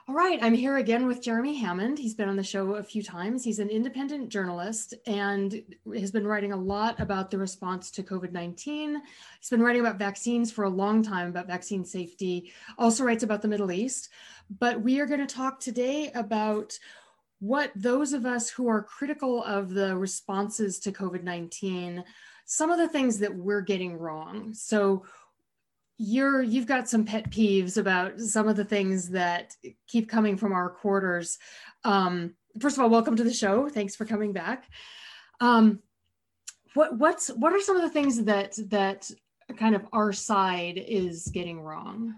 All right, I'm here again with Jeremy Hammond. He's been on the show a few times. He's an independent journalist and has been writing a lot about the response to COVID-19. He's been writing about vaccines for a long time, about vaccine safety, also writes about the Middle East. But we are going to talk today about what those of us who are critical of the responses to COVID-19, some of the things that we're getting wrong. So you've got some pet peeves about some of the things that keep coming from our quarters. First of all, welcome to the show. Thanks for coming back. What are some of the things that kind of our side is getting wrong?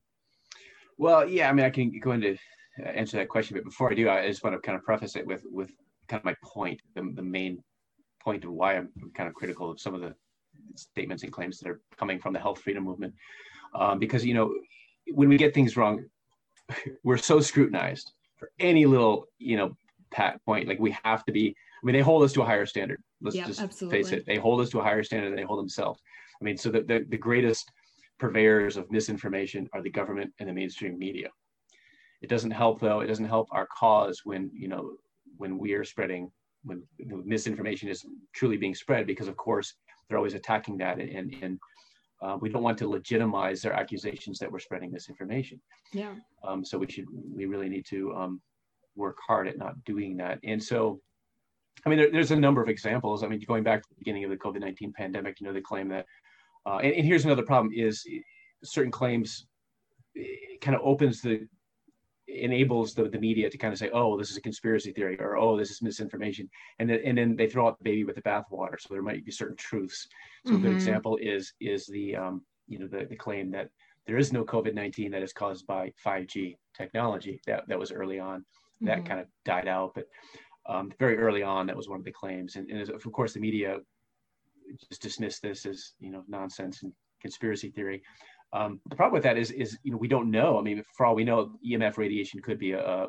Well, yeah, I mean, I can go into answer that question, but before I do, I just want to kind of preface it with kind of my point, the main point of why I'm kind of critical of some of the statements and claims that are coming from the health freedom movement, because when we get things wrong, we're so scrutinized for any little pat point. Like, we have to be. I mean, they hold us to a higher standard. Let's just absolutely face it. They hold us to a higher standard than they hold themselves. I mean, so the greatest purveyors of misinformation are the government and the mainstream media. It doesn't help, though. It doesn't help our cause when we are spreading, when misinformation is truly being spread, because of course they're always attacking that, and we don't want to legitimize their accusations that we're spreading misinformation. Yeah. So we really need to work hard at not doing that. And so, I mean, there's a number of examples. I mean, going back to the beginning of the COVID-19 pandemic, they claim that, and here's another problem, is certain claims kind of enables the media to kind of say, oh, this is a conspiracy theory, or oh, this is misinformation, and then they throw out the baby with the bathwater. So there might be certain truths. So a good example is the the claim that there is no COVID-19 that is caused by 5G technology. That was early on. That kind of died out, but very early on, that was one of the claims. And of course, the media just dismissed this as nonsense and conspiracy theory. The problem with that is we don't know. I mean, for all we know, EMF radiation could be a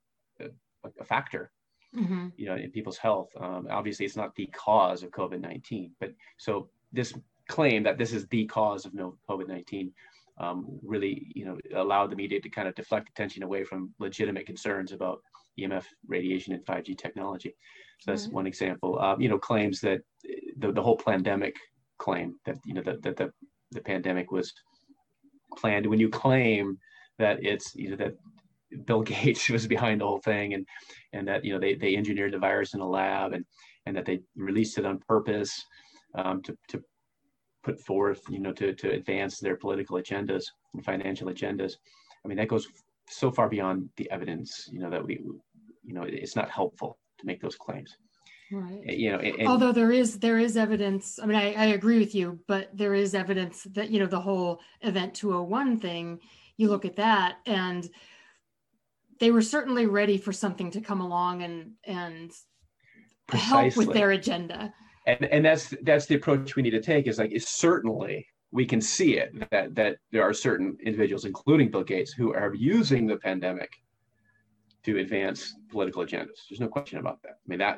factor, in people's health. Obviously, it's not the cause of COVID-19, but so this claim that this is the cause of no COVID-19 really, allowed the media to kind of deflect attention away from legitimate concerns about EMF radiation and 5G technology. So that's one example. Claims that the whole pandemic claim that that the pandemic was planned. When you claim that it's that Bill Gates was behind the whole thing, and that they engineered the virus in a lab, and that they released it on purpose to put forth to advance their political agendas and financial agendas. I mean, that goes so far beyond the evidence that we it's not helpful to make those claims. Right. Although there is evidence. I mean, I agree with you, but there is evidence that the whole Event 201 thing. You look at that, and they were certainly ready for something to come along and help with their agenda. And that's the approach we need to take. Is certainly we can see it that there are certain individuals, including Bill Gates, who are using the pandemic to advance political agendas. There's no question about that. I mean, that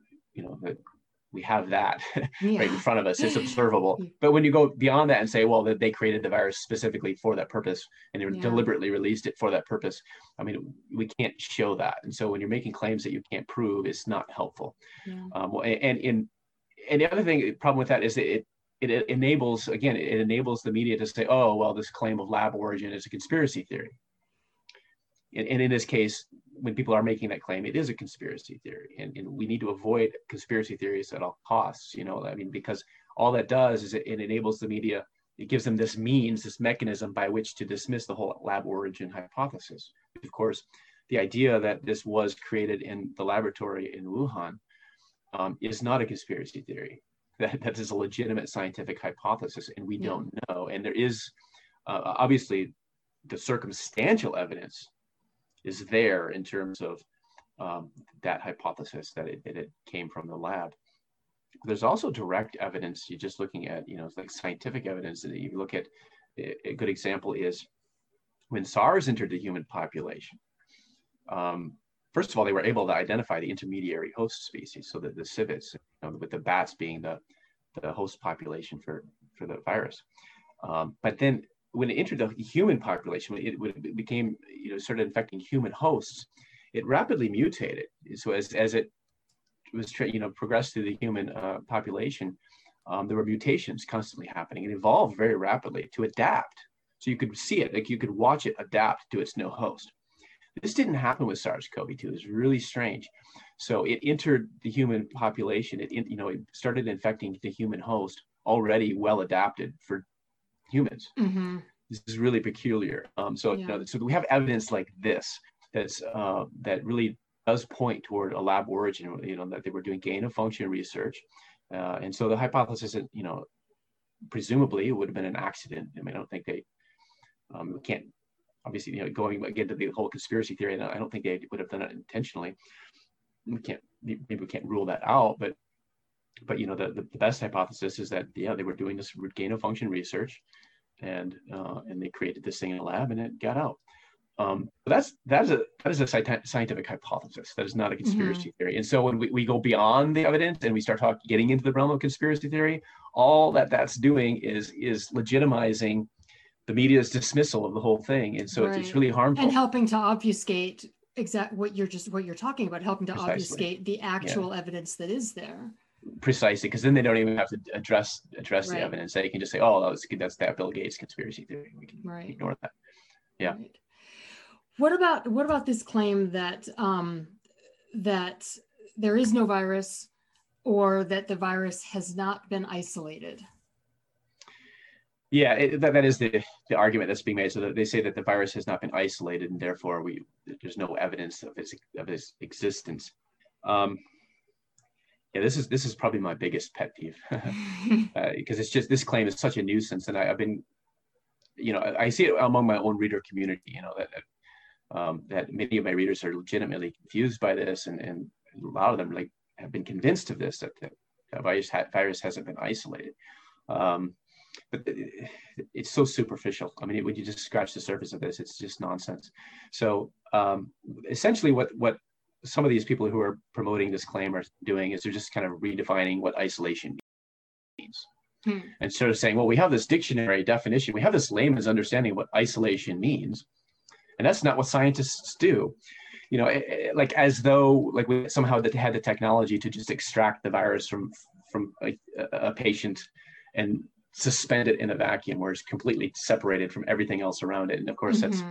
we have that right in front of us. It's observable. But when you go beyond that and say, well, that they created the virus specifically for that purpose, and they deliberately released it for that purpose, I mean, we can't show that. And so when you're making claims that you can't prove, it's not helpful. And the other problem with that is it enables the media to say, oh, well, this claim of lab origin is a conspiracy theory. And in this case, when people are making that claim, it is a conspiracy theory, and we need to avoid conspiracy theories at all costs. I mean, because all that does is it enables the media. It gives them this mechanism by which to dismiss the whole lab origin hypothesis. Of course, the idea that this was created in the laboratory in Wuhan is not a conspiracy theory. That is a legitimate scientific hypothesis, and we don't know. And there is obviously the circumstantial evidence is there in terms of that hypothesis that it came from the lab. There's also direct evidence. You're just looking at, it's like scientific evidence that you look at. A good example is when SARS entered the human population. First of all, they were able to identify the intermediary host species, so that the civets, with the bats being the host population for the virus. But then when it entered the human population, it became it started infecting human hosts, it rapidly mutated. So as it was progressed through the human population, there were mutations constantly happening. It evolved very rapidly to adapt. So you could see it, like you could watch it adapt to its new host. This didn't happen with SARS-CoV-2. It was really strange. So it entered the human population. It started infecting the human host already well adapted for humans. Mm-hmm. This is really peculiar. So we have evidence like this that really does point toward a lab origin. That they were doing gain of function research, and so the hypothesis that presumably it would have been an accident. I mean, I don't think they can't. Obviously, going again to the whole conspiracy theory, I don't think they would have done it intentionally. Maybe we can't rule that out, but the best hypothesis is that they were doing this gain of function research, and they created this thing in a lab and it got out. That is a scientific hypothesis. That is not a conspiracy theory. And so when we go beyond the evidence and we start getting into the realm of conspiracy theory, all that's doing is legitimizing the media's dismissal of the whole thing. And so it's really harmful. And helping to obfuscate what you're talking about, helping to Precisely. Obfuscate the actual evidence that is there. Precisely, because then they don't even have to address the evidence. They can just say, "Oh, that's that Bill Gates conspiracy theory." We can ignore that. Yeah. Right. What about this claim that that there is no virus, or that the virus has not been isolated? Yeah, that is the argument that's being made. So that they say that the virus has not been isolated, and therefore there's no evidence of its existence. This is probably my biggest pet peeve, because it's just, this claim is such a nuisance, and I've been, I see it among my own reader community, that many of my readers are legitimately confused by this, and a lot of them have been convinced of this, that the virus hasn't been isolated. But it's so superficial. I mean, when you just scratch the surface of this, it's just nonsense. So essentially what some of these people who are promoting this claim are doing is they're just kind of redefining what isolation means. And sort of saying, well, we have this dictionary definition, we have this layman's understanding of what isolation means, and that's not what scientists do. As though we somehow had the technology to just extract the virus from a patient and suspend it in a vacuum where it's completely separated from everything else around it. And of course, that's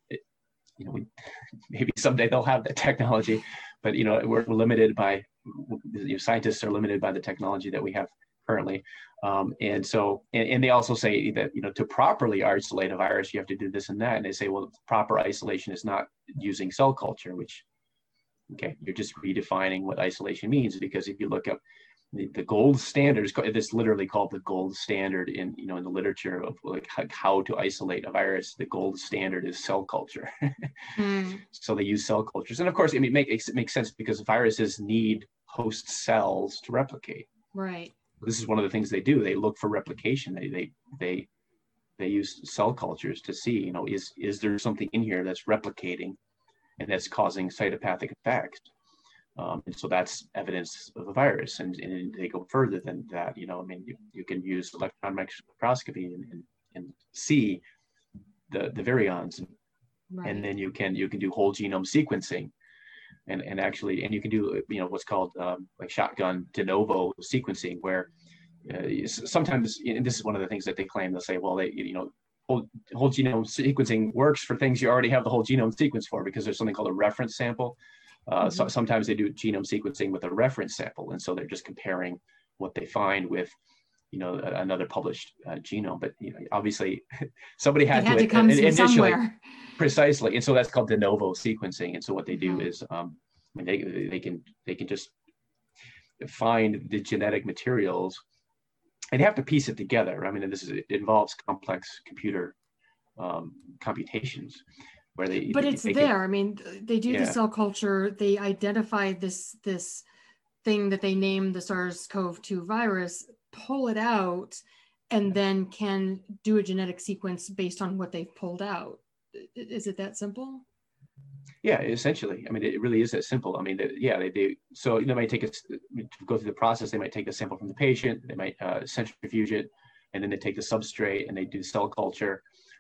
maybe someday they'll have that technology, but we're limited by, scientists are limited by the technology that we have currently. And they also say that to properly isolate a virus, you have to do this and that. And they say, well, proper isolation is not using cell culture, which, okay, you're just redefining what isolation means, because if you look up the gold standard, it's literally called the gold standard in the literature of how to isolate a virus. The gold standard is cell culture. So they use cell cultures, and of course, it makes sense because viruses need host cells to replicate. Right. This is one of the things they do. They look for replication. They use cell cultures to see, is there something in here that's replicating and that's causing cytopathic effects. And so that's evidence of a virus, and they go further than that. You can use electron microscopy and see the virions, and then you can do whole genome sequencing, and you can do what's called shotgun de novo sequencing, where sometimes, and this is one of the things that they claim. They'll say, well, whole genome sequencing works for things you already have the whole genome sequence for, because there's something called a reference sample. So sometimes they do genome sequencing with a reference sample, and so they're just comparing what they find with another published genome. But obviously somebody had to come initially somewhere. Precisely, and so that's called de novo sequencing. And so what they do is they can just find the genetic materials, and they have to piece it together. I mean, it involves complex computer computations. I mean, they do the cell culture. They identify this thing that they name the SARS-CoV-2 virus, pull it out, and then can do a genetic sequence based on what they've pulled out. Is it that simple? Yeah, essentially. I mean, it really is that simple. I mean, so they might to go through the process. They might take a sample from the patient. They might centrifuge it, and then they take the substrate and they do cell culture.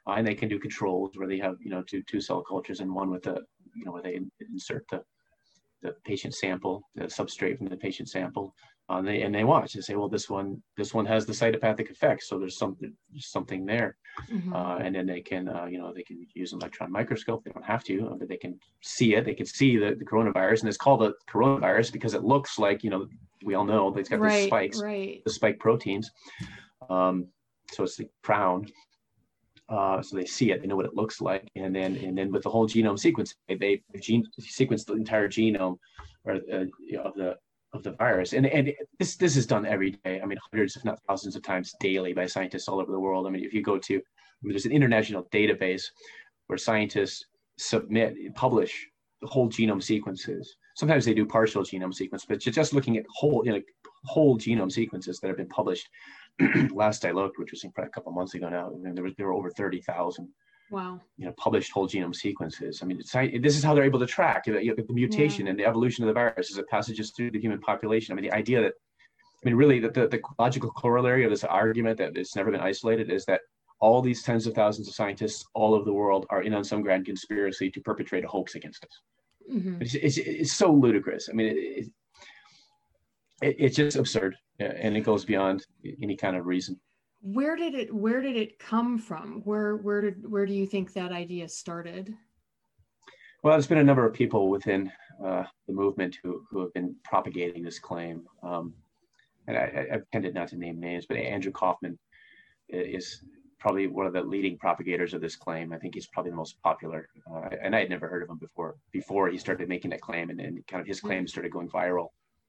And they can do controls where they have, two cell cultures and one with the, where they insert the patient sample, the substrate from the patient sample, and they watch and say, well, this one has the cytopathic effects, so there's something there, and then they can they can use an electron microscope. They don't have to, but they can see it. They can see the coronavirus, and it's called a coronavirus because it looks like, we all know it's got the spikes, the spike proteins. So it's the crown. So they see it, they know what it looks like, and then with the whole genome sequence, they sequence the entire genome or of the virus, and this is done every day. I mean, hundreds, if not thousands, of times daily by scientists all over the world. I mean, if you go to, there's an international database where scientists publish the whole genome sequences. Sometimes they do partial genome sequence, but just looking at whole genome sequences that have been published. Last I looked, which was a couple of months ago now, there were over 30,000. Wow. Published whole genome sequences. I mean, this is how they're able to track the mutation and the evolution of the virus as it passages through the human population. I mean, the idea that, really, the logical corollary of this argument that it's never been isolated is that all these tens of thousands of scientists all over the world are in on some grand conspiracy to perpetrate a hoax against us. It's so ludicrous. I mean, it's just absurd, and it goes beyond any kind of reason. Where did it come from? Where do you think that idea started? Well, there's been a number of people within the movement who have been propagating this claim, and I've tended not to name names, but Andrew Kaufman is probably one of the leading propagators of this claim. I think he's probably the most popular, and I had never heard of him before he started making that claim, and kind of his claim started going viral.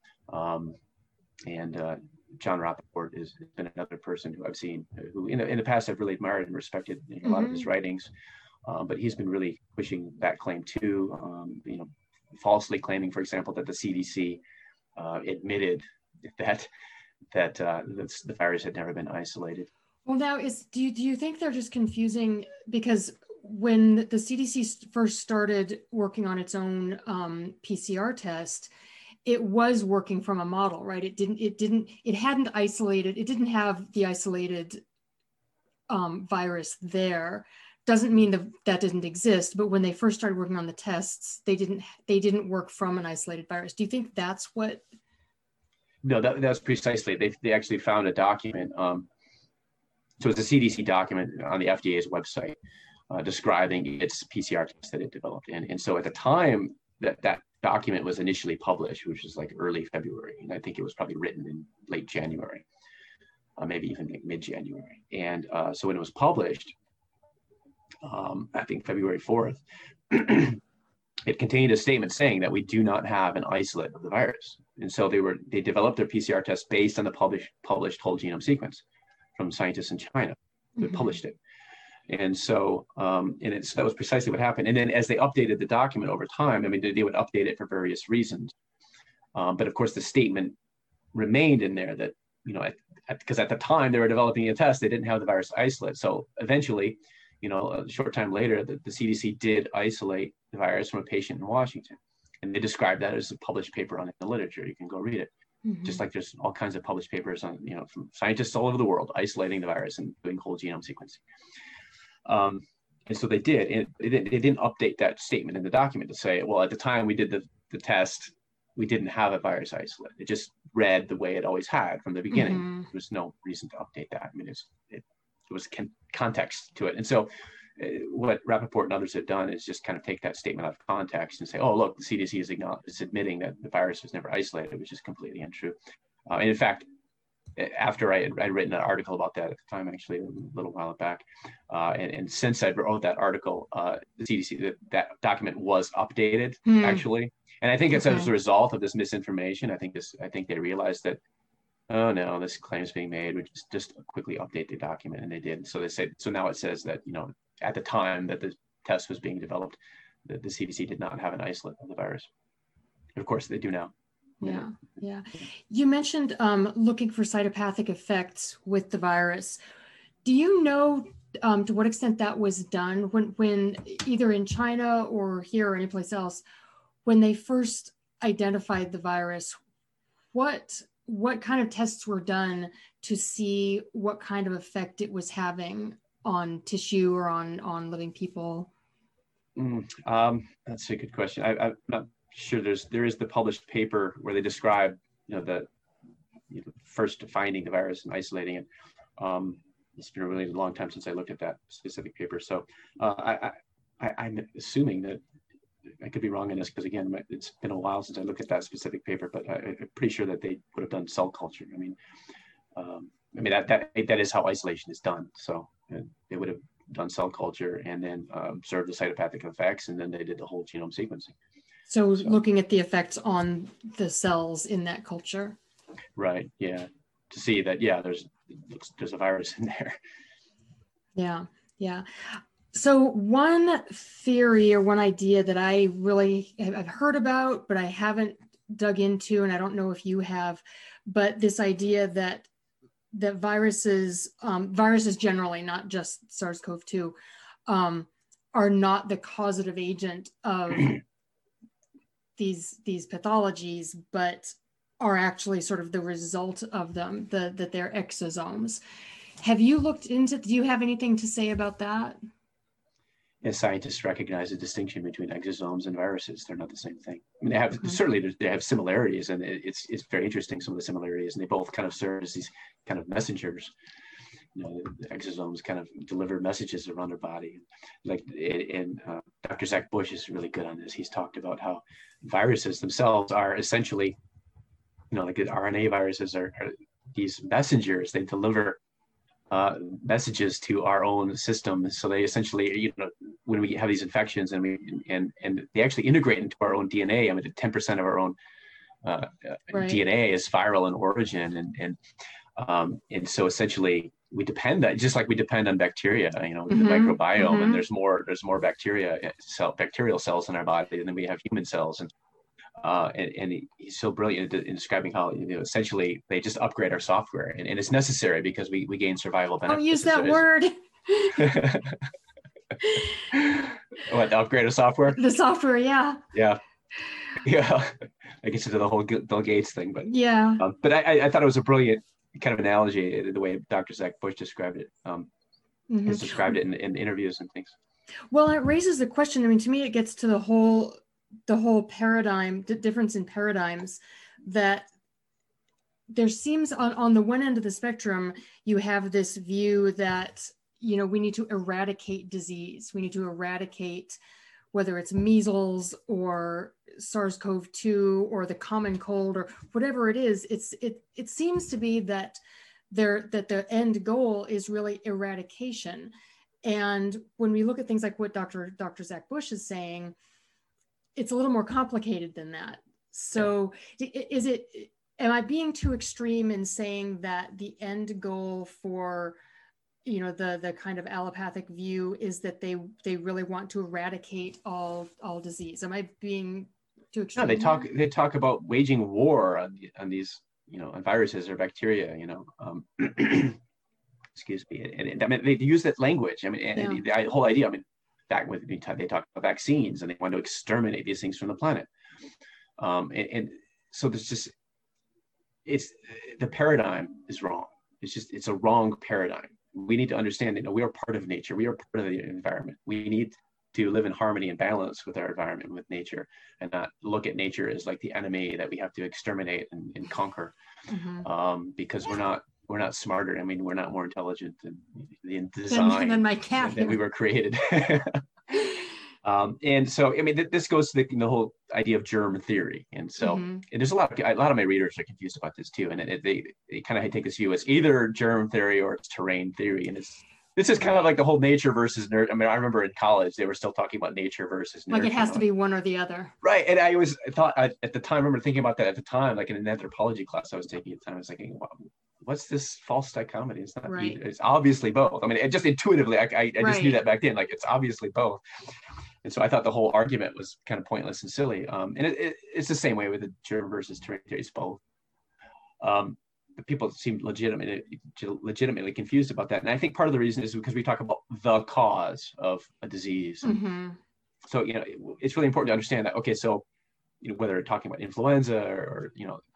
And John Rappaport has been another person who I've seen, who in the past I've really admired and respected a lot of his writings, but he's been really pushing that claim too. Falsely claiming, for example, that the CDC admitted that the virus had never been isolated. Well, now do you think they're just confusing, because when the CDC first started working on its own PCR test, it was working from a model, right? It didn't have the isolated virus there. Doesn't mean that didn't exist, but when they first started working on the tests, they didn't work from an isolated virus. Do you think that's what? No, that's precisely. They actually found a document. So it's a CDC document on the FDA's website describing its PCR test that it developed. And so at the time that document was initially published, which was like early February, and I think it was probably written in late January, maybe even like mid-January. And so when it was published, I think February 4th, it contained a statement saying that we do not have an isolate of the virus. And so they developed their PCR test based on the published whole genome sequence from scientists in China who published it. And so, that was precisely what happened. And then as they updated the document over time, I mean, they would update it for various reasons. But of course, the statement remained in there that, because at the time they were developing a test, they didn't have the virus isolate. So eventually, a short time later, the CDC did isolate the virus from a patient in Washington. And they described that as a published paper on it in the literature. You can go read it. Just like there's all kinds of published papers on, from scientists all over the world, isolating the virus and doing whole genome sequencing. And so they did, and they didn't update that statement in the document to say, well, at the time we did the test, we didn't have a virus isolate. It just read the way it always had from the beginning. There was no reason to update that. I mean, it was context to it. And so what Rappaport and others have done is just kind of take that statement out of context and say, oh, look, the CDC is admitting that the virus was never isolated, which is completely untrue. And in fact, after I'd written an article about that at the time, actually a little while back, and since I wrote that article, the CDC, that document was updated actually, and I think it's as a result of this misinformation. I think they realized that, oh no, this claim is being made. We just quickly update the document, and they did. So they said, so now it says that at the time that the test was being developed, the CDC did not have an isolate of the virus. Of course, they do now. Yeah. You mentioned looking for cytopathic effects with the virus. Do you know to what extent that was done when either in China or here or anyplace else, when they first identified the virus? What kind of tests were done to see what kind of effect it was having tissue or on living people? That's a good question. I'm not sure. There is the published paper where they describe, first finding the virus and isolating it. It's been a really long time since I looked at that specific paper. So I'm assuming that I could be wrong in this because, again, it's been a while since I looked at that specific paper, but I'm pretty sure that they would have done cell culture. That is how isolation is done. So they would have done cell culture and then observed the cytopathic effects, and then they did the whole genome sequencing. So looking at the effects on the cells in that culture. Right. Yeah. To see that, there's a virus in there. Yeah. Yeah. So one theory or one idea that I really I've heard about, but I haven't dug into, and I don't know if you have, but this idea that viruses generally, not just SARS-CoV-2, are not the causative agent of these pathologies, but are actually sort of the result of them, that they're exosomes. Have you looked into, do you have anything to say about that? As scientists recognize the distinction between exosomes and viruses. They're not the same thing. I mean, they have certainly they have similarities, and it's very interesting, some of the similarities, and they both kind of serve as these kind of messengers. The exosomes kind of deliver messages around our body. And Dr. Zach Bush is really good on this. He's talked about how viruses themselves are essentially, like the RNA viruses are these messengers. They deliver messages to our own system. So they essentially, when we have these infections and they actually integrate into our own DNA. 10% of our own DNA is viral in origin, and so essentially we depend on, just like we depend on bacteria, the microbiome, and there's more bacterial cells in our body than we have human cells, and he's so brilliant in describing how essentially they just upgrade our software, and it's necessary because we gain survival benefits. Don't use that word. What, the upgrade of software? The software, yeah. I guess into the whole Bill Gates thing, but yeah. But I thought it was a brilliant kind of analogy, the way Dr. Zach Bush described it. He's described it in interviews and things. Well, it raises the question. To me, it gets to the whole paradigm, the difference in paradigms, that there seems on the one end of the spectrum, you have this view that, we need to eradicate disease. We need to eradicate, whether it's measles or SARS-CoV-2 or the common cold or whatever it is. It seems to be that the end goal is really eradication. And when we look at things like what Dr. Zach Bush is saying, it's a little more complicated than that. So am I being too extreme in saying that the end goal for, the kind of allopathic view is that they really want to eradicate all disease? Am I being too extreme? No, they talk about waging war on these, on viruses or bacteria, excuse me. And they use that language. The whole idea, back when they talk about vaccines, and they want to exterminate these things from the planet. And so there's the paradigm is wrong. It's a wrong paradigm. We need to understand that we are part of nature. We are part of the environment. We need to live in harmony and balance with our environment, with nature, and not look at nature as like the enemy that we have to exterminate and conquer. Because we're not smarter. We're not more intelligent than the design than my cat that we were created. And so, this goes to the whole idea of germ theory. And so, and there's a lot of my readers are confused about this too. And they kind of take this view as either germ theory or it's terrain theory. And this is kind of like the whole nature versus nerd. I remember in college, they were still talking about nature versus nerd. Like it has to be one or the other. Right. And I always thought at the time, I remember thinking about that at the time, like in an anthropology class I was taking at the time, I was thinking, wow, what's this false dichotomy? It's not right. It's obviously both. Just intuitively, I just knew that back then, like it's obviously both. And so I thought the whole argument was kind of pointless and silly. And it's the same way with the germ versus terrain theory. It's both. But people seem legitimately confused about that. And I think part of the reason is because we talk about the cause of a disease. So, it's really important to understand that, okay, so, whether we're talking about influenza or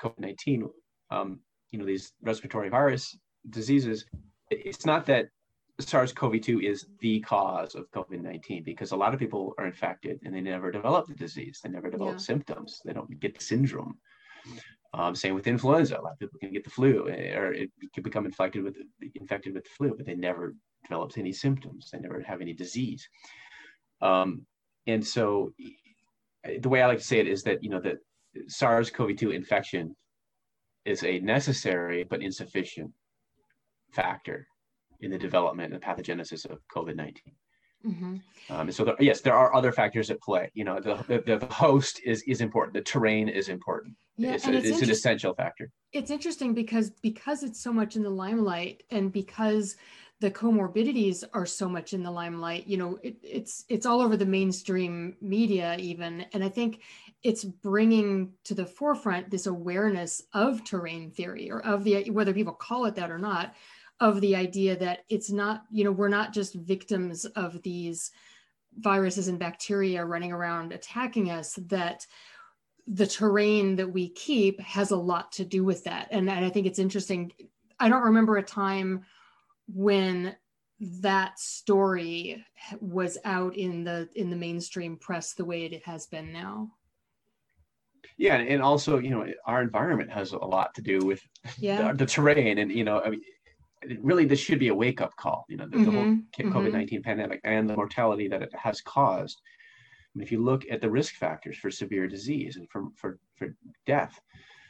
COVID-19, these respiratory virus diseases, it's not that SARS-CoV-2 is the cause of COVID-19 because a lot of people are infected and they never develop the disease. They never develop symptoms. They don't get the syndrome. Same with influenza. A lot of people can get the flu, or it can become infected with the flu, but they never develop any symptoms. They never have any disease. And so the way I like to say it is that, that SARS-CoV-2 infection is a necessary but insufficient factor in the development and pathogenesis of COVID-19. Mm-hmm. And so there are other factors at play. The host is important. The terrain is important. Yeah, it's an essential factor. It's interesting because it's so much in the limelight, and because the comorbidities are so much in the limelight, it's all over the mainstream media even. And I think it's bringing to the forefront this awareness of terrain theory, or of whether people call it that or not, of the idea that it's not, we're not just victims of these viruses and bacteria running around attacking us, that the terrain that we keep has a lot to do with that. And I think it's interesting. I don't remember a time when that story was out in the mainstream press the way it has been now. Yeah, and also, our environment has a lot to do with the terrain, and really, this should be a wake-up call. The whole COVID-19 pandemic and the mortality that it has caused. I mean, if you look at the risk factors for severe disease and for death,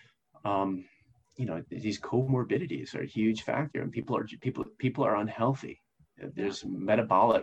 these comorbidities are a huge factor, and people are unhealthy. There's metabolic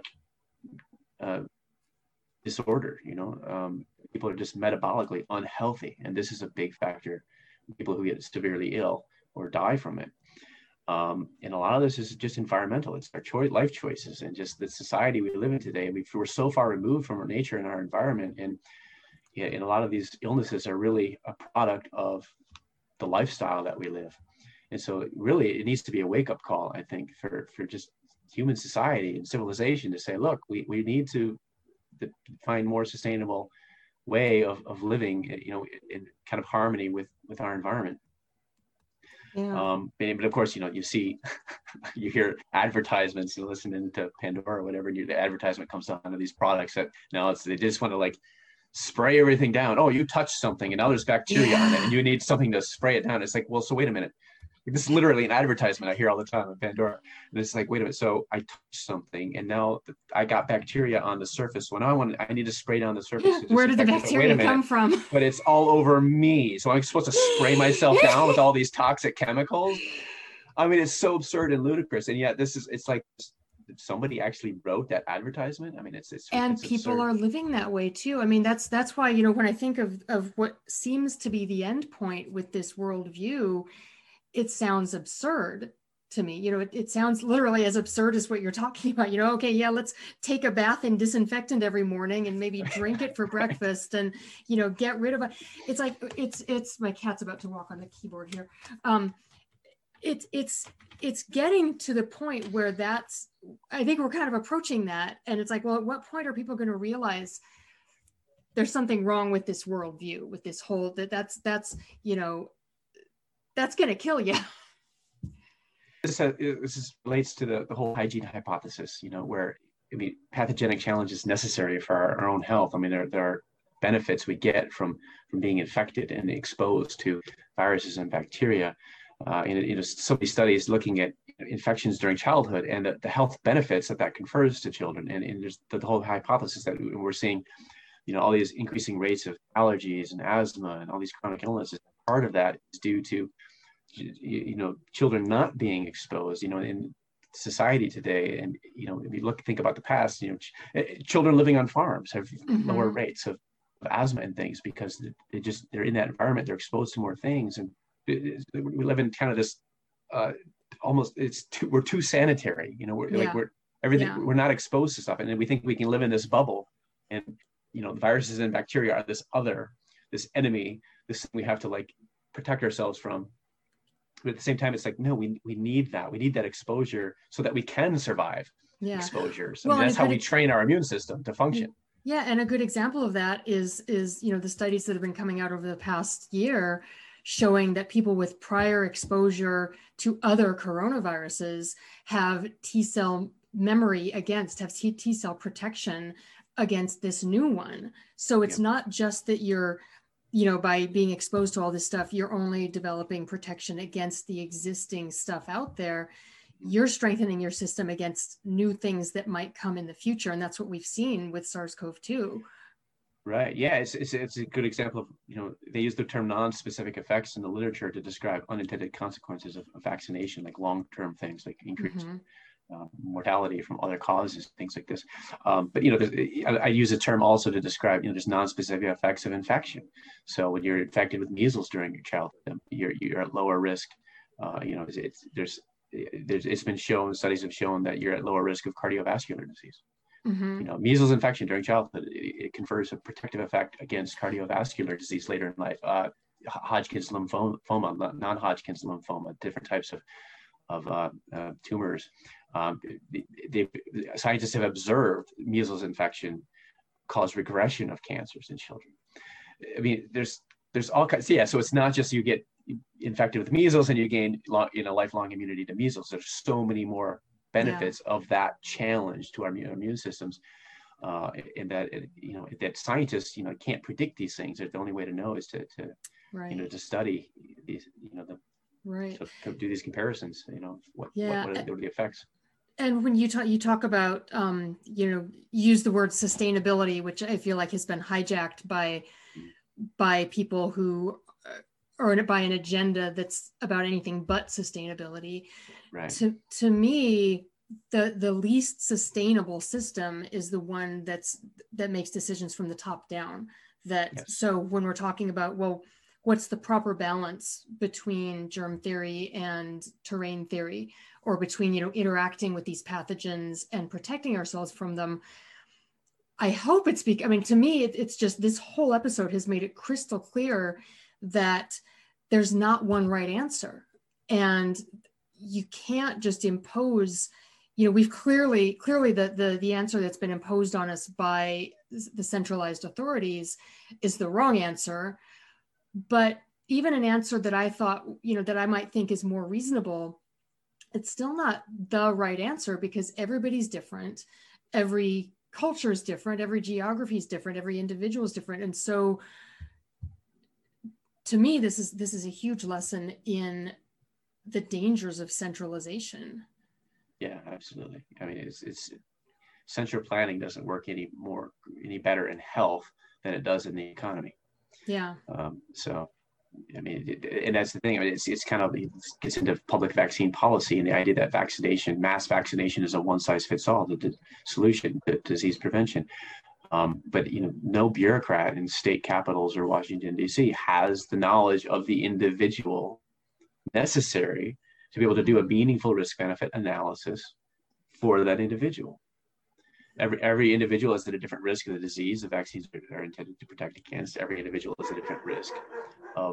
disorder. People are just metabolically unhealthy, and this is a big factor. People who get severely ill or die from it. And a lot of this is just environmental. It's our life choices and just the society we live in today. We're so far removed from our nature and our environment. And a lot of these illnesses are really a product of the lifestyle that we live. And so really it needs to be a wake-up call, I think, for just human society and civilization to say, look, we need to find more sustainable way of living, in kind of harmony with our environment. Yeah. But of course, you see, you hear advertisements, listening to Pandora or whatever, and the advertisement comes on to these products that now they just want to spray everything down. Oh, you touched something and now there's bacteria on it and you need something to spray it down. It's like, well, so wait a minute. This is literally an advertisement I hear all the time on Pandora. And it's like, wait a minute. So I touched something and now I got bacteria on the surface. When I need to spray down the surface. Where did the bacteria come from? But it's all over me. So I'm supposed to spray myself down with all these toxic chemicals. I mean, it's so absurd and ludicrous. And yet it's like somebody actually wrote that advertisement. I mean, it's people absurd. Are living that way too. I mean, that's why, when I think of what seems to be the end point with this worldview, it sounds absurd to me. It sounds literally as absurd as what you're talking about. Okay, yeah, let's take a bath in disinfectant every morning and maybe drink it for breakfast and, get rid of it. It's like, it's my cat's about to walk on the keyboard here. It's getting to the point where I think we're kind of approaching that. And it's like, well, at what point are people going to realize there's something wrong with this worldview, with this whole, that's going to kill you. This relates to the whole hygiene hypothesis, where, pathogenic challenge is necessary for our own health. I mean, there are benefits we get from being infected and exposed to viruses and bacteria. So many studies looking at infections during childhood and the health benefits that confers to children. And there's the whole hypothesis that we're seeing, all these increasing rates of allergies and asthma and all these chronic illnesses. Part of that is due to, children not being exposed, in society today. And, if you think about the past, children living on farms have lower rates of asthma and things because they're in that environment, they're exposed to more things. And we live in kind of this we're too sanitary, we're everything, we're not exposed to stuff. And then we think we can live in this bubble, and, the viruses and bacteria are this enemy, this thing we have to protect ourselves from. But at the same time, it's like, no, we need that exposure so that we can survive exposures. And that's how we train our immune system to function. Yeah. And a good example of that is, the studies that have been coming out over the past year showing that people with prior exposure to other coronaviruses have T cell memory against, have T cell protection against this new one. So it's not just that you're, by being exposed to all this stuff, you're only developing protection against the existing stuff out there. You're strengthening your system against new things that might come in the future. And that's what we've seen with SARS-CoV-2. Right. Yeah. It's a good example of, they use the term non-specific effects in the literature to describe unintended consequences of vaccination, like long-term things like increased mortality from other causes, things like this. But I use a term also to describe there's non-specific effects of infection. So when you're infected with measles during your childhood, you're at lower risk. It's been shown, studies have shown that you're at lower risk of cardiovascular disease. Measles infection during childhood, it confers a protective effect against cardiovascular disease later in life. Hodgkin's lymphoma, non-Hodgkin's lymphoma, different types of tumors. Scientists have observed measles infection cause regression of cancers in children. I mean, there's all kinds. Yeah, so it's not just you get infected with measles and you gain lifelong immunity to measles. There's so many more benefits of that challenge to our immune systems, and that scientists can't predict these things. The only way to know is to study these to do these comparisons. What are the effects? And when you talk about use the word sustainability, which I feel like has been hijacked by people who or by an agenda that's about anything but sustainability. Right. To me, the least sustainable system is the one that makes decisions from the top down. So when we're talking about, well, what's the proper balance between germ theory and terrain theory, or between interacting with these pathogens and protecting ourselves from them? I hope to me, it's just this whole episode has made it crystal clear that there's not one right answer, and you can't just impose. We've clearly the answer that's been imposed on us by the centralized authorities is the wrong answer. But even an answer that I thought, that I might think is more reasonable, it's still not the right answer, because everybody's different. Every culture is different. Every geography is different. Every individual is different. And so to me, this is a huge lesson in the dangers of centralization. Yeah, absolutely. I mean, it's central planning doesn't work any better in health than it does in the economy. Yeah. So, I mean, and that's the thing. I mean, it's kind of gets into public vaccine policy and the idea that mass vaccination, is a one-size-fits-all the solution to disease prevention. But no bureaucrat in state capitals or Washington, D.C. has the knowledge of the individual necessary to be able to do a meaningful risk-benefit analysis for that individual. Every individual is at a different risk of the disease the vaccines are intended to protect against. Every individual is at a different risk of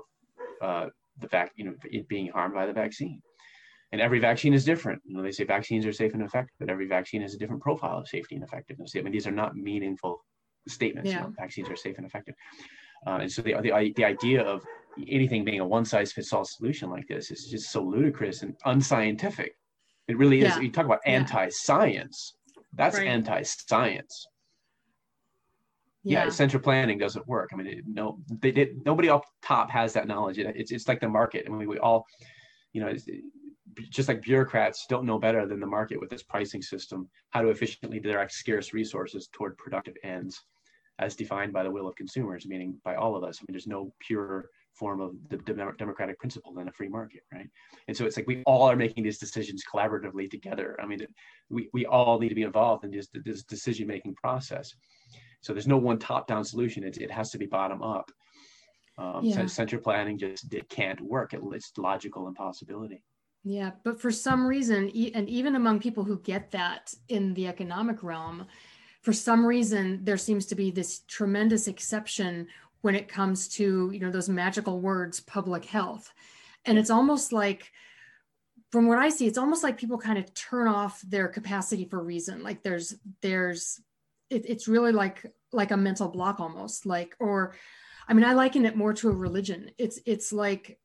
it being harmed by the vaccine. And every vaccine is different. They say vaccines are safe and effective, but every vaccine has a different profile of safety and effectiveness. I mean, these are not meaningful statements. Yeah. Vaccines are safe and effective. And so the idea of anything being a one-size-fits-all solution like this is just so ludicrous and unscientific. It really is. You talk about anti-science. That's right. Anti-science. Yeah, central planning doesn't work. I mean, nobody up top has that knowledge. It's like the market. I mean, we all, just like bureaucrats don't know better than the market with its pricing system how to efficiently direct scarce resources toward productive ends, as defined by the will of consumers, meaning by all of us. I mean, there's no pure form of the democratic principle than a free market, right? And so it's like we all are making these decisions collaboratively together. I mean, we all need to be involved in this decision-making process. So there's no one top-down solution. It has to be bottom-up. Central planning it can't work. It's logical impossibility. Yeah, but for some reason, and even among people who get that in the economic realm, for some reason, there seems to be this tremendous exception when it comes to, those magical words, public health. And it's almost like, from what I see, it's almost like people kind of turn off their capacity for reason. Like it's really like a mental block almost, I liken it more to a religion. It's like,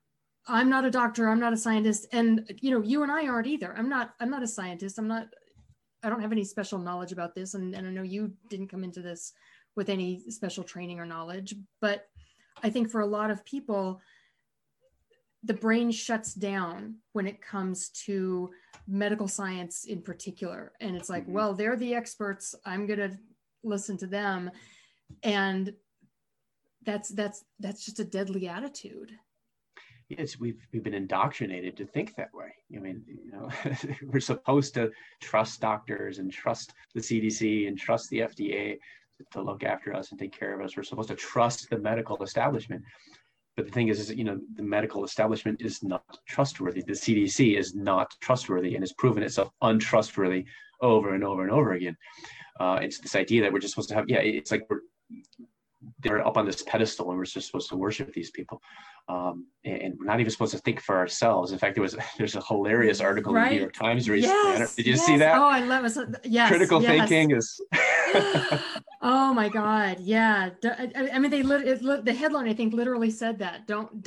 I'm not a doctor, I'm not a scientist. And, you and I aren't either. I'm not a scientist. I'm not I don't have any special knowledge about this, and I know you didn't come into this with any special training or knowledge, but I think for a lot of people, the brain shuts down when it comes to medical science in particular. And it's like, well, they're the experts, I'm going to listen to them. And that's just a deadly attitude. Yes, we've been indoctrinated to think that way. I mean, we're supposed to trust doctors and trust the CDC and trust the FDA to look after us and take care of us. We're supposed to trust the medical establishment. But the thing is the medical establishment is not trustworthy. The CDC is not trustworthy and has proven itself untrustworthy over and over and over again. It's this idea that we're just supposed to have, it's like they're up on this pedestal and we're just supposed to worship these people. And we're not even supposed to think for ourselves. In fact, there's a hilarious article in the New York Times recently. Yes, Did you see that? Oh, I love it. Yes. Critical thinking is. Oh my God. Yeah. I mean, the headline, I think, literally said that.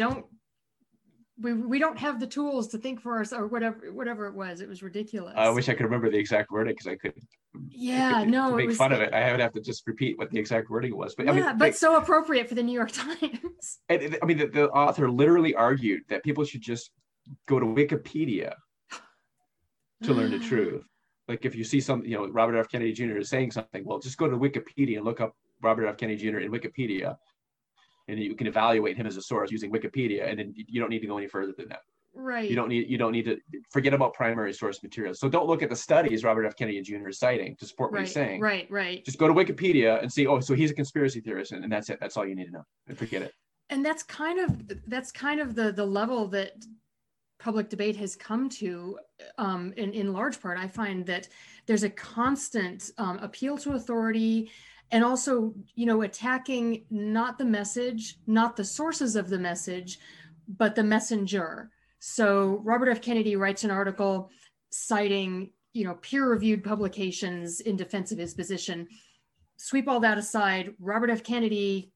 We don't have the tools to think for us, or whatever it was. It was ridiculous. I wish I could remember the exact wording because I could. Yeah, to make fun of it, I would have to just repeat what the exact wording was. But but so appropriate for the New York Times. And, I mean, the author literally argued that people should just go to Wikipedia to learn the truth. Like if you see Robert F. Kennedy Jr. is saying something, well, just go to Wikipedia and look up Robert F. Kennedy Jr. in Wikipedia, and you can evaluate him as a source using Wikipedia, and then you don't need to go any further than that. Right. You don't need to forget about primary source materials. So don't look at the studies Robert F. Kennedy Jr. is citing to support what he's saying. Right. Just go to Wikipedia and see, so he's a conspiracy theorist, and that's it. That's all you need to know. And forget it. And that's kind of the level that public debate has come to, in large part. I find that there's a constant appeal to authority, and also, attacking not the message, not the sources of the message, but the messenger. So Robert F. Kennedy writes an article citing, peer-reviewed publications in defense of his position. Sweep all that aside, Robert F. Kennedy,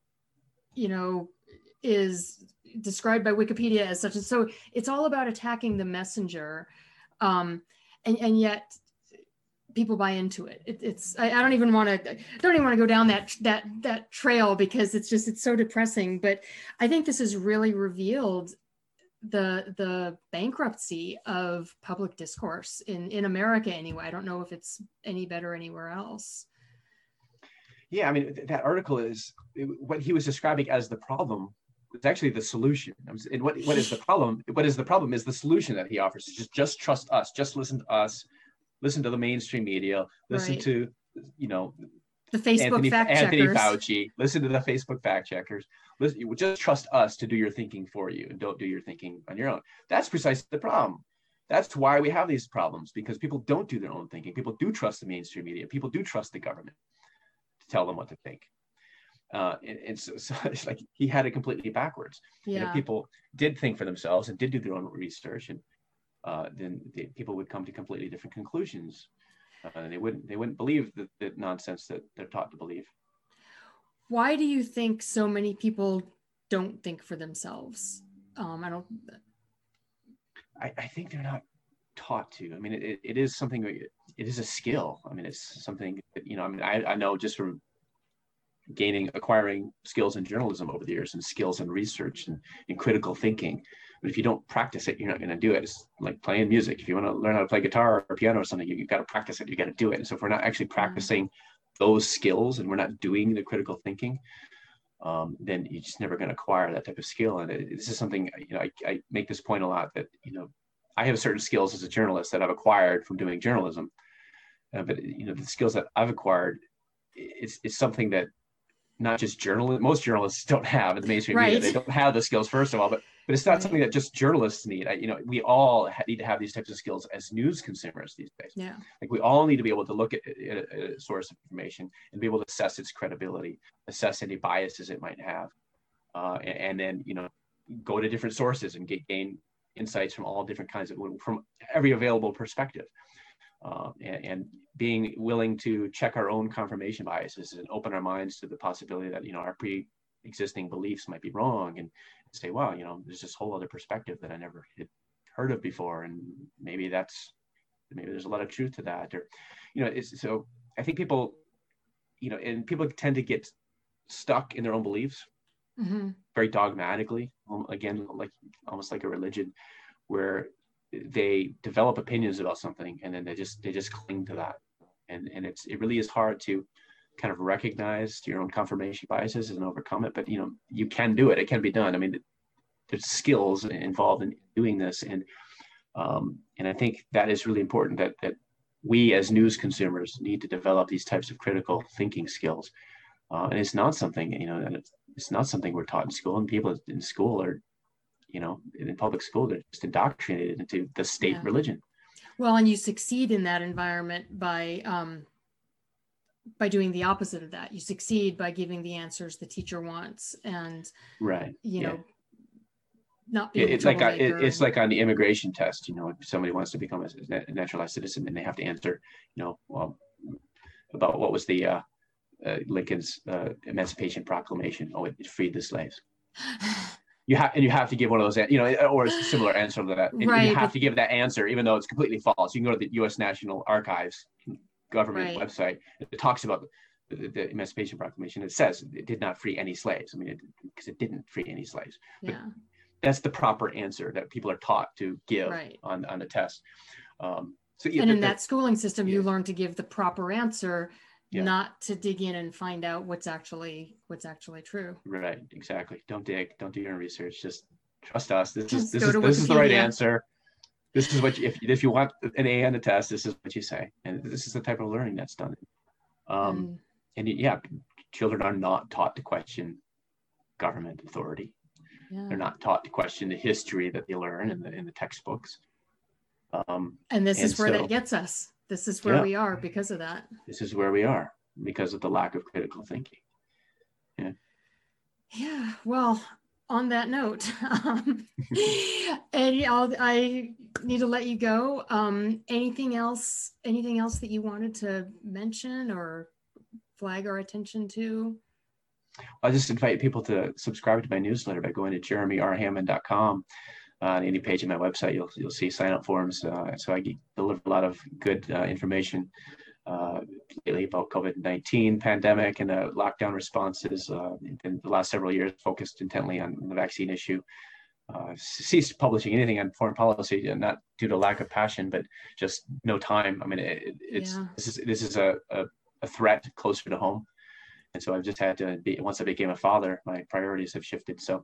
is described by Wikipedia as such. And so it's all about attacking the messenger. And yet people buy into it. I don't even want to go down that trail, because it's so depressing. But I think this has really revealed the bankruptcy of public discourse in America anyway. I don't know if it's any better anywhere else. Yeah, I mean, that article is what he was describing as the problem. It's actually the solution. And what is the problem? What is the problem is the solution that he offers. Just trust us. Just listen to us. Listen to the mainstream media. Listen to, the Facebook fact checkers. Anthony Fauci. Listen to the Facebook fact checkers. Just trust us to do your thinking for you, and don't do your thinking on your own. That's precisely the problem. That's why we have these problems, because people don't do their own thinking. People do trust the mainstream media. People do trust the government to tell them what to think. And so it's like he had it completely backwards. Yeah. If people did think for themselves and did do their own research, and then people would come to completely different conclusions. And they wouldn't believe the nonsense that they're taught to believe. Why do you think so many people don't think for themselves? I think they're not taught to. I mean, it is something. It is a skill. I mean, it's something that, I know just from acquiring skills in journalism over the years, and skills in research and in critical thinking. But if you don't practice it, you're not going to do it. It's like playing music. If you want to learn how to play guitar or piano or something, you've got to practice it. You got to do it. And so if we're not actually practicing those skills, and we're not doing the critical thinking, then you're just never going to acquire that type of skill. And this is something, I make this point a lot, that, I have certain skills as a journalist that I've acquired from doing journalism. But, the skills that I've acquired, it's something that not just most journalists don't have in the mainstream media. They don't have the skills, first of all, but it's not something that just journalists need. We all need to have these types of skills as news consumers these days. Yeah. Like, we all need to be able to look at a source of information and be able to assess its credibility, assess any biases it might have, and then, go to different sources and gain insights from all different kinds from every available perspective. And being willing to check our own confirmation biases and open our minds to the possibility that, our pre-existing beliefs might be wrong, and say, wow, there's this whole other perspective that I never had heard of before. And maybe that's maybe there's a lot of truth to that, or, so I think people, and people tend to get stuck in their own beliefs, very dogmatically, again, like almost like a religion, where they develop opinions about something and then they just cling to that. And it really is hard to kind of recognize your own confirmation biases and overcome it. But, you can do it. It can be done. I mean, there's skills involved in doing this. And I think that is really important, that we as news consumers need to develop these types of critical thinking skills. And it's not something, it's not something we're taught in school, and people in school are, in public school, they're just indoctrinated into the state religion. Well, and you succeed in that environment by doing the opposite of that. You succeed by giving the answers the teacher wants, and not being. It's like on the immigration test. If somebody wants to become a naturalized citizen, then they have to answer, about what was the Lincoln's Emancipation Proclamation. Oh, it freed the slaves. You have to give one of those, or a similar answer to that. And you have to give that answer, even though it's completely false. You can go to the U.S. National Archives government website. It talks about the Emancipation Proclamation. It says it did not free any slaves. I mean, because it didn't free any slaves. But that's the proper answer that people are taught to give on the test. And in that schooling system, you learn to give the proper answer. Not to dig in and find out what's actually true. Right, exactly. Don't dig, don't do your own research. Just trust us. This is the right answer. This is what if you want an A on the test, this is what you say. And this is the type of learning that's done. Children are not taught to question government authority. They're not taught to question the history that they learn in the textbooks. And this is where that gets us. This is where we are because of that. This is where we are because of the lack of critical thinking. Yeah. Well, on that note, and I need to let you go. Anything else that you wanted to mention or flag our attention to? I'll just invite people to subscribe to my newsletter by going to jeremyrhammond.com. On any page of my website, you'll see sign-up forms. So I deliver a lot of good information lately about COVID-19 pandemic and the lockdown responses. In the last several years, focused intently on the vaccine issue. Ceased publishing anything on foreign policy, not due to lack of passion, but just no time. I mean, this is a threat closer to home, and so I've just had to be. Once I became a father, my priorities have shifted. So.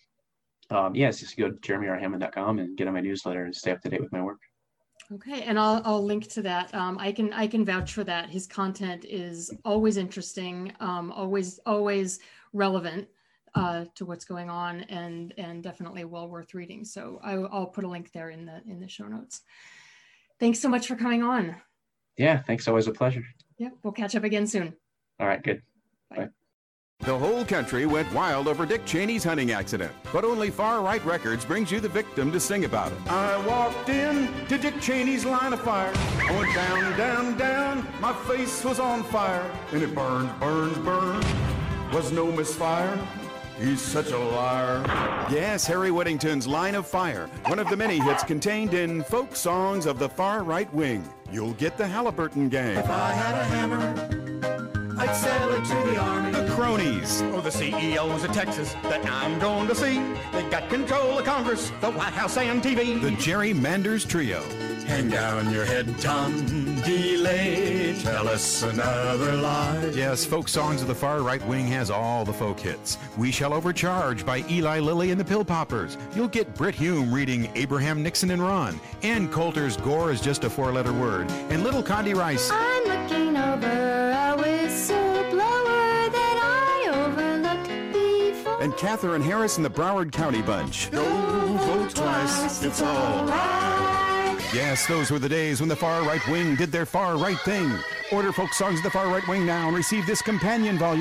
Just go to jeremyrhammond.com and get on my newsletter and stay up to date with my work. Okay, and I'll link to that. I can vouch for that. His content is always interesting, always relevant to what's going on, and definitely well worth reading. So I'll put a link there in the show notes. Thanks so much for coming on. Yeah, thanks. Always a pleasure. Yeah, we'll catch up again soon. All right, good. Bye. The whole country went wild over Dick Cheney's hunting accident, but only Far Right Records brings you the victim to sing about it. I walked in to Dick Cheney's line of fire. I went down, down, down, my face was on fire, and it burned, burned, burned. Was no misfire. He's such a liar. Yes, Harry Whittington's Line of Fire, one of the many hits contained in Folk Songs of the Far Right Wing. You'll get the Halliburton Gang. If I had a hammer, I'd sell it to the army. The Cronies. Oh, the CEOs of Texas that I'm going to see. They got control of Congress, the White House, and TV. The Jerry Manders Trio. Hang down your head, Tom. Delay. Tell us another lie. Yes, Folk Songs of the Far Right Wing has all the folk hits. We Shall Overcharge by Eli Lilly and the Pill Poppers. You'll get Britt Hume reading Abraham, Nixon, and Ron. Ann Coulter's Gore is Just a Four-Letter Word. And Little Condi Rice. I'm looking over a whistleblower that I overlooked before. And Catherine Harris and the Broward County Bunch. Don't vote twice, it's all right. Yes, those were the days when the Far Right Wing did their far right thing. Order Folk Songs of the Far Right Wing now and receive this companion volume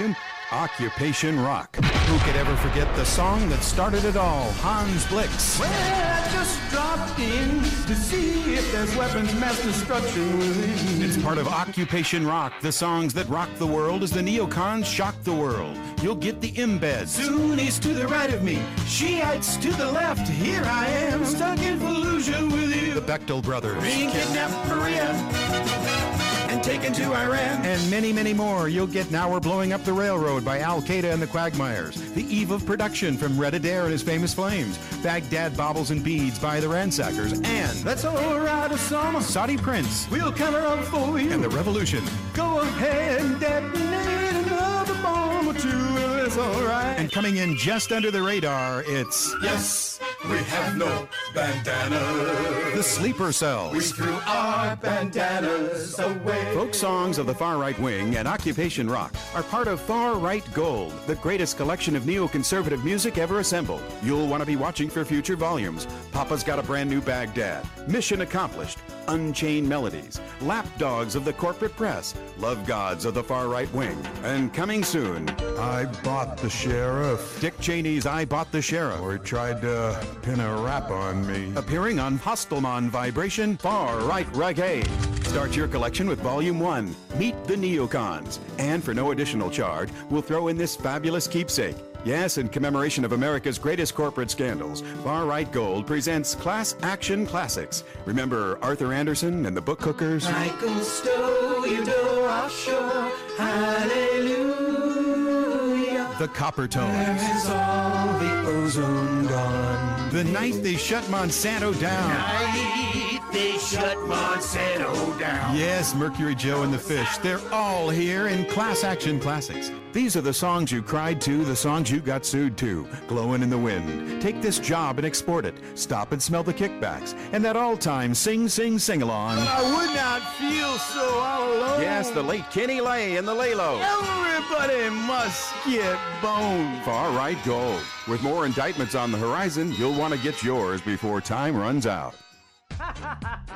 Occupation Rock. Who could ever forget the song that started it all? Hans Blix. Well, I just dropped in to see if there's weapons mass destruction within. It's part of Occupation Rock, the songs that rock the world as the neocons shock the world. You'll get the embeds. Sunnis to the right of me, Shiites to the left. Here I am, stuck in Fallujah with you. The Bechtel brothers. Being kidnapped Maria and taken to Iran. And many, many more. You'll get Now We're Blowing Up the Railroad by Al Qaeda and the Quagmires. The Eve of Production from Red Adair and his Famous Flames. Baghdad Baubles and Beads by the Ransackers. And That's all right, Osama. Saudi Prince. We'll cover up for you. And the Revolution. Go ahead and detonate another bomb or two. It's all right. And coming in just under the radar, it's Yes, we have no bandana. the Sleeper We Cells. threw our bandanas away. Folk songs of the far right wing and Occupation Rock are part of Far Right Gold, the greatest collection of neoconservative music ever assembled. You'll want to be watching for future volumes. Papa's Got a Brand New Baghdad, Mission Accomplished, Unchained Melodies, Lapdogs of the Corporate Press, Love Gods of the Far Right Wing, and coming soon, I bought the sheriff. Dick Cheney's I Bought the Sheriff. Or he tried to pin a rap on me. Appearing on Hostelman Vibration Far Right Reggae. Start your collection with Volume 1, Meet the Neocons. And for no additional charge, we'll throw in this fabulous keepsake. Yes, in commemoration of America's greatest corporate scandals, Far Right Gold presents Class Action Classics. Remember Arthur Anderson and the Book Cookers? Michael Stowe, you know offshore. Hallelujah. The Coppertones. Is all the ozone gone? The Night They Shut Monsanto Down. Night they shut Monsanto down. Yes, Mercury Joe and the Fish. They're all here in Class Action Classics. These are the songs you cried to, the songs you got sued to. Glowing in the Wind. Take this job and export it. Stop and smell the kickbacks. And that all-time sing, sing, sing-along. I would not feel so all alone. Yes, the late Kenny Lay and the Lay-Lo. Everybody must get boned. Far Right Gold. With more indictments on the horizon, you'll want to get yours before time runs out.